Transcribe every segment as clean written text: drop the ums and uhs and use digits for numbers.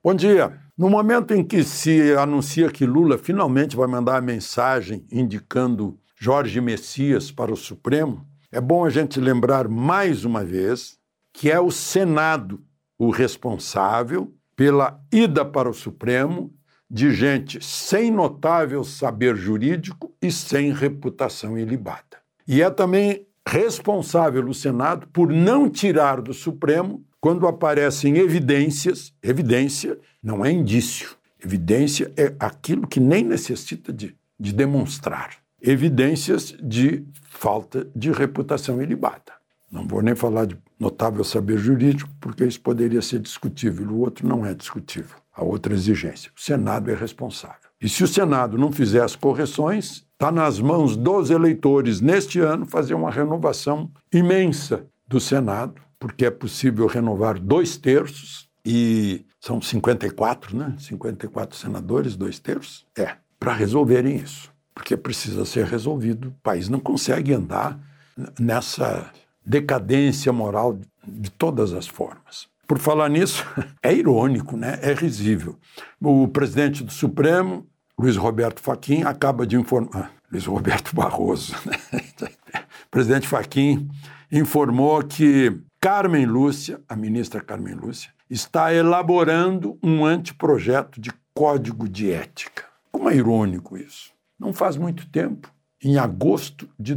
Bom dia. No momento em que se anuncia que Lula finalmente vai mandar a mensagem indicando Jorge Messias para o Supremo, é bom a gente lembrar mais uma vez que é o Senado o responsável pela ida para o Supremo de gente sem notável saber jurídico e sem reputação ilibada. E é também responsável o Senado por não tirar do Supremo quando aparecem evidências. Evidência não é indício. Evidência é aquilo que nem necessita de demonstrar. Evidências de falta de reputação ilibada. Não vou nem falar de notável saber jurídico, porque isso poderia ser discutível. O outro não é discutível. A outra exigência. O Senado é responsável. E se o Senado não fizer as correções, está nas mãos dos eleitores, neste ano, fazer uma renovação imensa do Senado, porque é possível renovar 2/3, e são 54, né? 54 senadores, 2/3. Para resolverem isso. Porque precisa ser resolvido. O país não consegue andar nessa decadência moral de todas as formas. Por falar nisso, é irônico, né? É risível. O presidente do Supremo, Luiz Roberto Fachin, acaba de informar... Luiz Roberto Barroso, né? O presidente Fachin informou que Carmen Lúcia, a ministra Carmen Lúcia, está elaborando um anteprojeto de código de ética. Como é irônico isso? Não faz muito tempo, em agosto de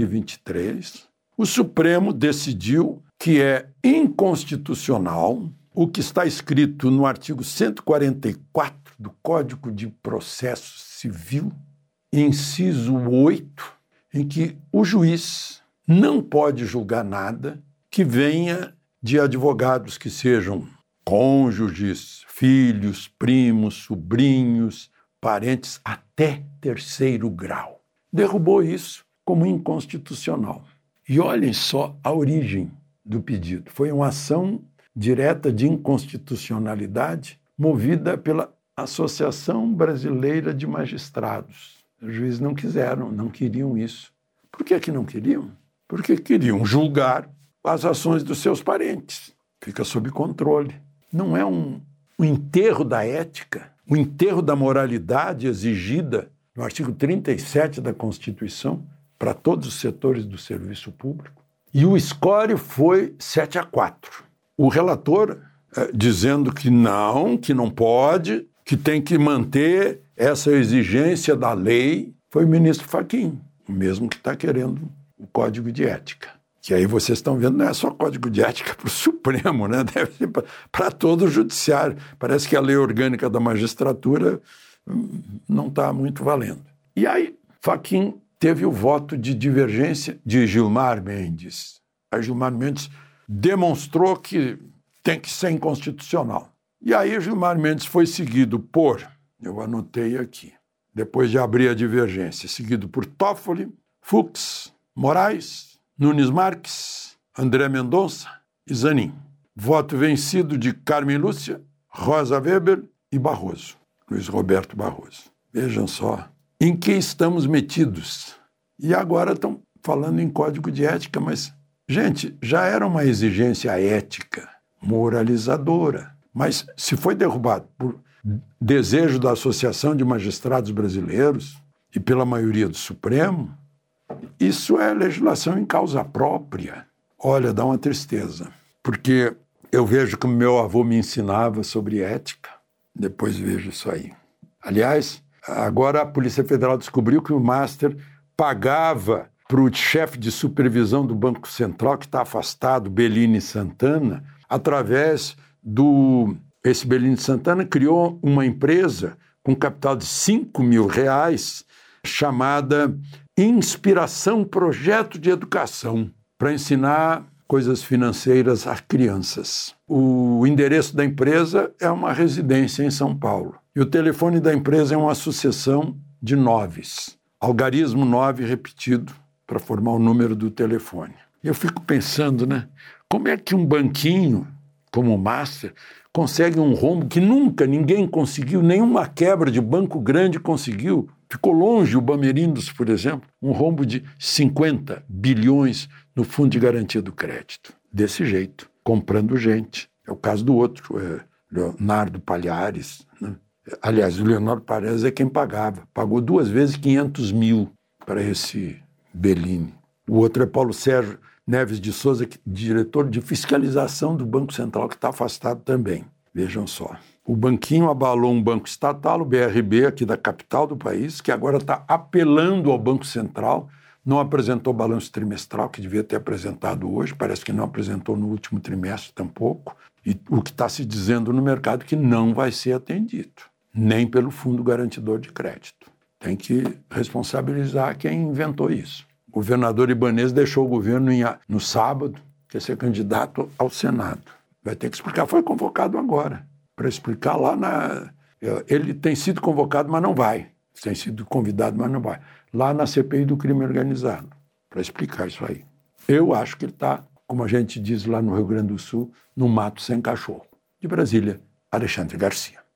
2023, o Supremo decidiu que é inconstitucional o que está escrito no artigo 144 do Código de Processo Civil, inciso 8, em que o juiz não pode julgar nada que venha de advogados que sejam cônjuges, filhos, primos, sobrinhos, parentes até 3º grau. Derrubou isso como inconstitucional. E olhem só a origem do pedido. Foi uma ação direta de inconstitucionalidade movida pela Associação Brasileira de Magistrados. Os juízes não queriam isso. Por que não queriam? Porque queriam julgar as ações dos seus parentes. Fica sob controle. Não é um enterro da ética, o enterro da moralidade exigida no artigo 37 da Constituição para todos os setores do serviço público. E o score foi 7-4. O relator dizendo que não pode, que tem que manter essa exigência da lei, foi o ministro Fachin, o mesmo que está querendo o Código de Ética. Que aí vocês estão vendo, não é só Código de Ética para o Supremo, né? Deve ser para todo o Judiciário. Parece que a lei orgânica da magistratura não está muito valendo. E aí, Fachin teve o voto de divergência de Gilmar Mendes. A Gilmar Mendes demonstrou que tem que ser inconstitucional. E aí Gilmar Mendes foi seguido por, eu anotei aqui, depois de abrir a divergência, seguido por Toffoli, Fux, Moraes, Nunes Marques, André Mendonça e Zanin. Voto vencido de Carmen Lúcia, Rosa Weber e Barroso, Luiz Roberto Barroso. Vejam só em que estamos metidos. E agora estão falando em código de ética, mas, gente, já era uma exigência ética, moralizadora. Mas se foi derrubado por desejo da Associação de Magistrados Brasileiros e pela maioria do Supremo, isso é legislação em causa própria. Olha, dá uma tristeza, porque eu vejo como meu avô me ensinava sobre ética, depois vejo isso aí. Aliás, agora a Polícia Federal descobriu que o Master pagava para o chefe de supervisão do Banco Central, que está afastado, Bellini Santana, através do... Esse Bellini Santana criou uma empresa com capital de R$5.000, chamada Inspiração Projeto de Educação, para ensinar coisas financeiras a crianças. O endereço da empresa é uma residência em São Paulo. E o telefone da empresa é uma sucessão de 9s. Algarismo 9 repetido para formar o número do telefone. E eu fico pensando, né? Como é que um banquinho como o Master consegue um rombo que nunca ninguém conseguiu, nenhuma quebra de banco grande conseguiu. Ficou longe o Bamerindos, por exemplo, um rombo de 50 bilhões no Fundo de Garantia do Crédito. Desse jeito, comprando gente. É o caso do outro, Leonardo Palhares, né? Aliás, o Leonardo Palhares é quem pagava. Pagou 2 vezes 500 mil para esse Bellini. O outro é Paulo Sérgio Neves de Souza, diretor de fiscalização do Banco Central, que está afastado também. Vejam só. O banquinho abalou um banco estatal, o BRB, aqui da capital do país, que agora está apelando ao Banco Central, não apresentou balanço trimestral, que devia ter apresentado hoje, parece que não apresentou no último trimestre tampouco, e o que está se dizendo no mercado que não vai ser atendido, nem pelo Fundo Garantidor de Crédito. Tem que responsabilizar quem inventou isso. O governador Ibanez deixou o governo no sábado, quer ser candidato ao Senado. Vai ter que explicar, foi convocado agora, para explicar lá na... Ele tem sido convocado, mas não vai. Tem sido convidado, mas não vai. Lá na CPI do crime organizado, para explicar isso aí. Eu acho que ele está, como a gente diz lá no Rio Grande do Sul, no mato sem cachorro. De Brasília, Alexandre Garcia.